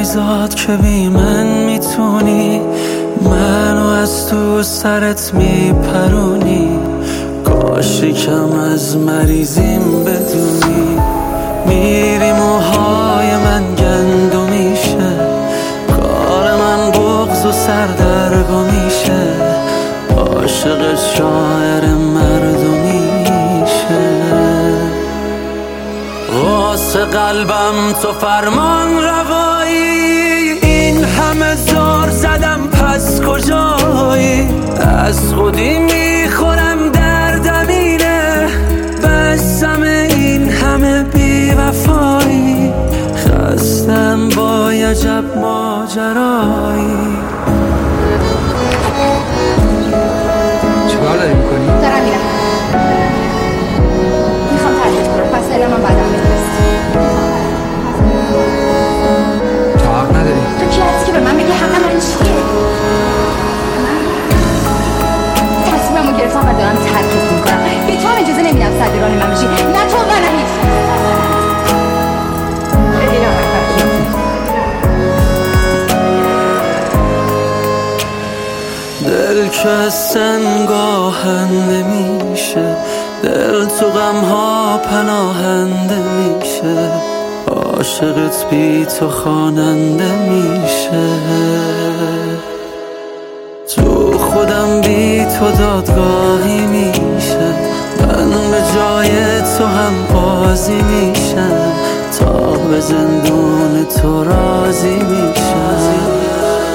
مریضات که بی من میتونی منو از تو سرت میپرونی. کاش یکم از مریضیم بدونی. میری موهای من گندو میشه، کار من بغض و سردرگم میشه. عاشق شاعر مردمیشه. واسه قلبم تو فرمان روایی، این همه زار زدم پس کجایی؟ از خودی میخورم دردم اینه، بسم این همه بی وفایی. خستم با عجب ماجرایی. چیکار داری میکنی؟ دارم میرم، میخوام ترجیح کنم، پس فعلا من بعدم بفرست. تو حق نداری. تو کی هستی که به من بگی حق من چیه؟ تصمیممو گرفتم و دارم ترکت میکنم. به تو هم اجازه نمیدم صدران من بشی، نه تو و نه هیچ. دل که از سنگ آهنده میشه، دل تو غمها پناهنده میشه. عاشقت بی تو خواننده میشه. تو خودم بی تو دادگاهی میشه، من به جای تو هم قاضی میشم. تا به زندون تو راضی میشم.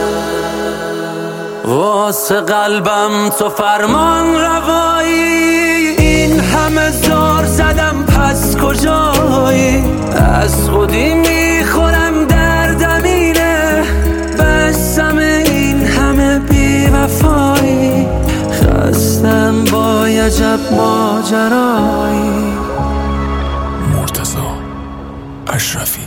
واسه قلبم تو فرمان روایی، این همه زار زدم پس کجایی؟ از خودی میخورم دردم اینه، بسم این همه بی وفایی. خستم با عجب ماجرایی. مرتضی اشرفی.